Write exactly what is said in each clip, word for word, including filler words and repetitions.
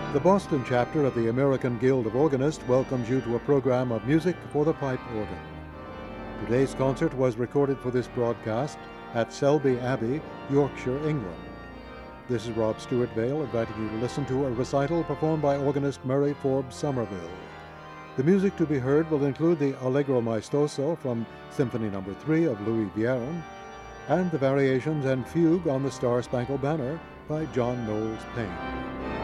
The Boston chapter of the American Guild of Organists welcomes you to a program of music for the pipe organ. Today's concert was recorded for this broadcast at Selby Abbey, Yorkshire, England. This is Rob Stewart Vale inviting you to listen to a recital performed by organist Murray Forbes Somerville. The music to be heard will include the Allegro Maestoso from Symphony Number three of Louis Vierne and the Variations and Fugue on the Star-Spangled Banner by John Knowles Payne.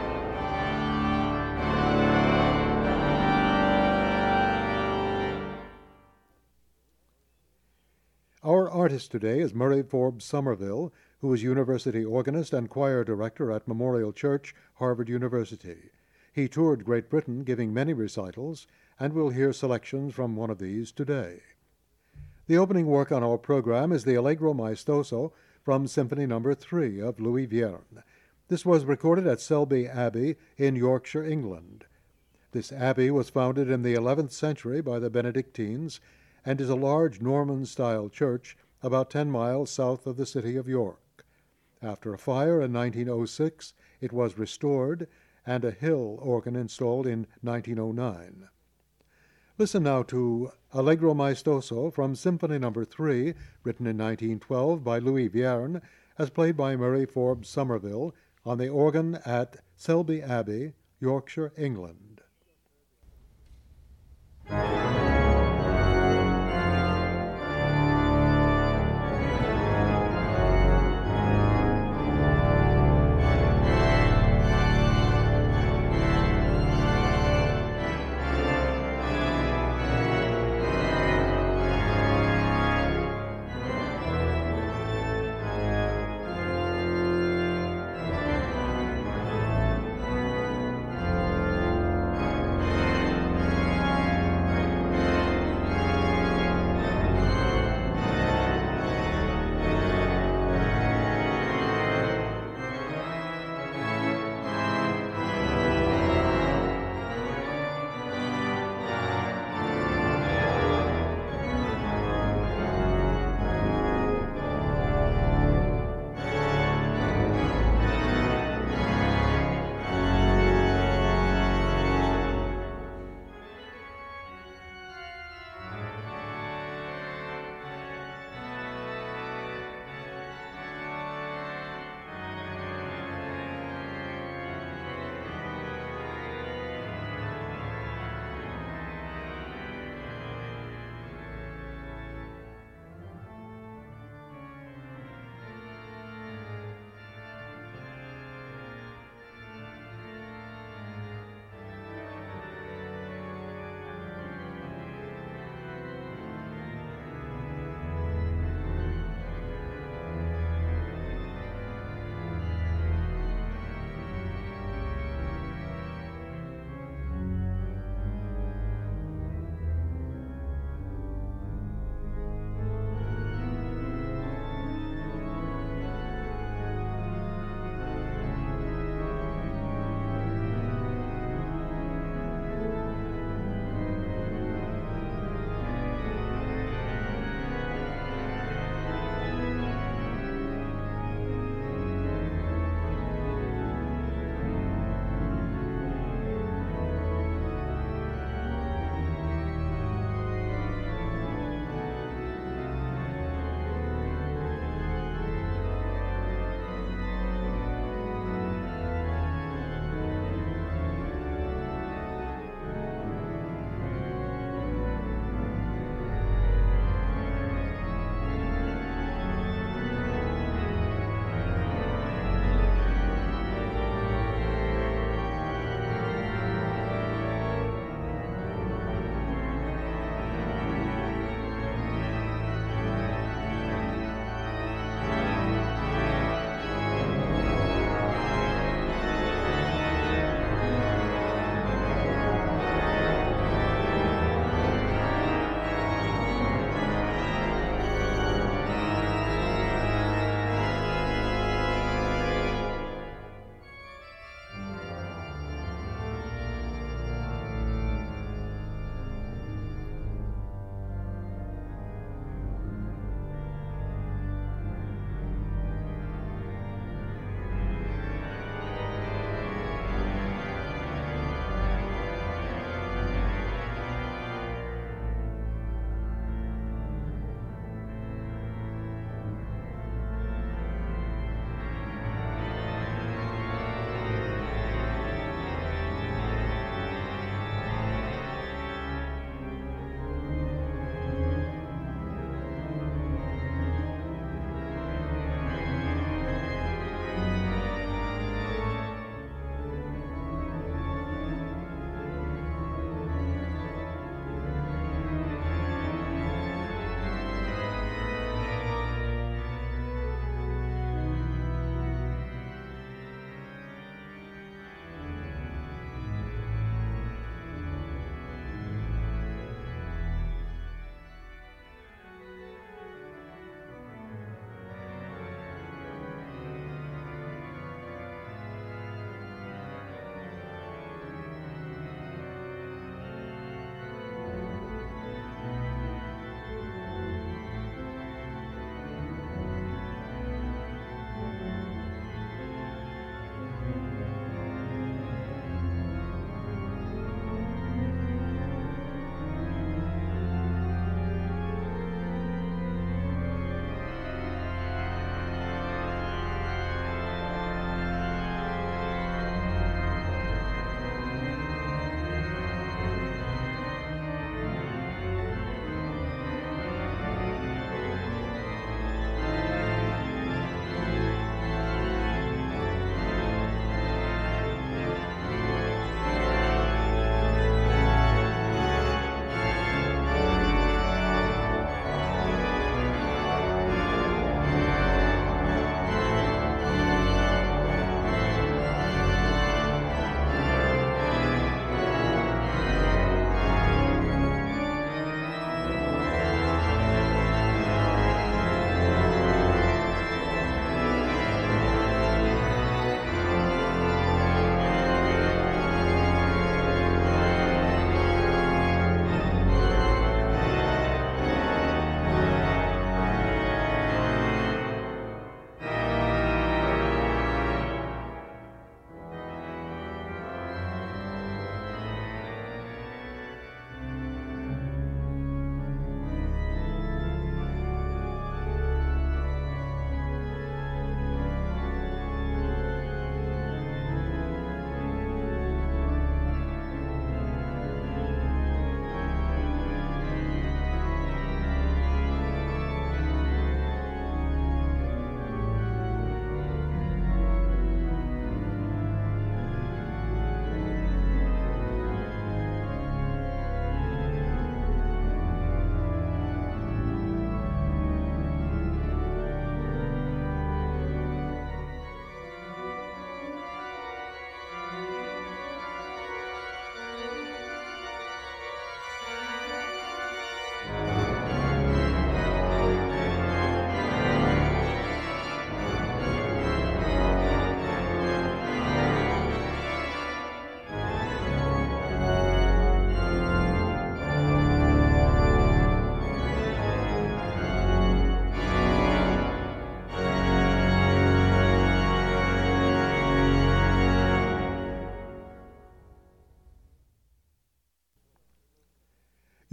Our artist today is Murray Forbes Somerville, who is university organist and choir director at Memorial Church, Harvard University. He toured Great Britain giving many recitals, and we'll hear selections from one of these today. The opening work on our program is the Allegro Maestoso from Symphony Number three of Louis Vierne. This was recorded at Selby Abbey in Yorkshire, England. This abbey was founded in the eleventh century by the Benedictines and is a large Norman-style church about ten miles south of the city of York. After a fire in nineteen oh six, it was restored and a hill organ installed in nineteen oh nine. Listen now to Allegro Maestoso from Symphony Number three, written in nineteen twelve by Louis Vierne, as played by Murray Forbes Somerville on the organ at Selby Abbey, Yorkshire, England.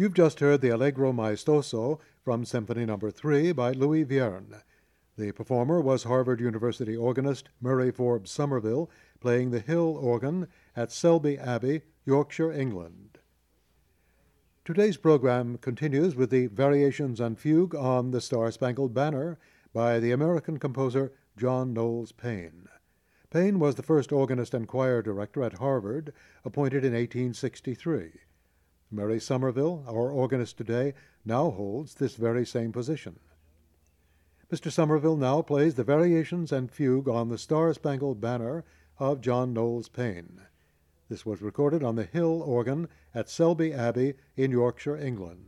You've just heard the Allegro Maestoso from Symphony Number three by Louis Vierne. The performer was Harvard University organist Murray Forbes Somerville, playing the Hill organ at Selby Abbey, Yorkshire, England. Today's program continues with the Variations and Fugue on the Star-Spangled Banner by the American composer John Knowles Paine. Paine was the first organist and choir director at Harvard, appointed in eighteen sixty-three. Murray Somerville, our organist today, now holds this very same position. Mister Somerville now plays the Variations and Fugue on the Star-Spangled Banner of John Knowles Paine. This was recorded on the Hill organ at Selby Abbey in Yorkshire, England.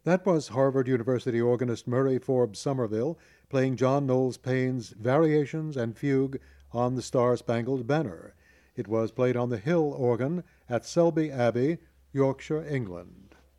That was Harvard University organist Murray Forbes Somerville playing John Knowles Payne's Variations and Fugue on the Star-Spangled Banner. It was played on the Hill organ at Selby Abbey, Yorkshire, England.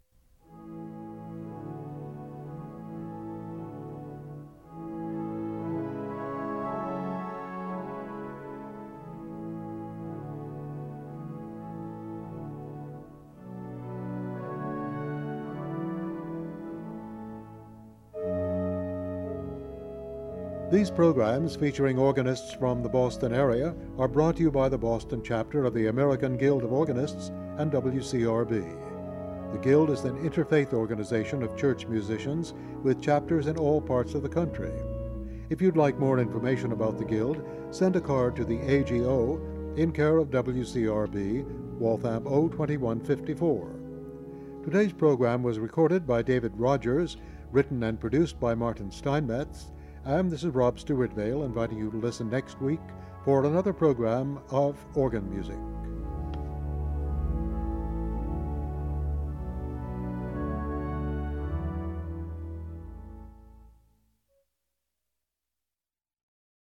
These programs, featuring organists from the Boston area, are brought to you by the Boston chapter of the American Guild of Organists and W C R B. The Guild is an interfaith organization of church musicians with chapters in all parts of the country. If you'd like more information about the Guild, send a card to the A G O in care of W C R B, Waltham O twenty-one fifty-four. Today's program was recorded by David Rogers, written and produced by Martin Steinmetz, and this is Rob Stewart Vale inviting you to listen next week for another program of organ music.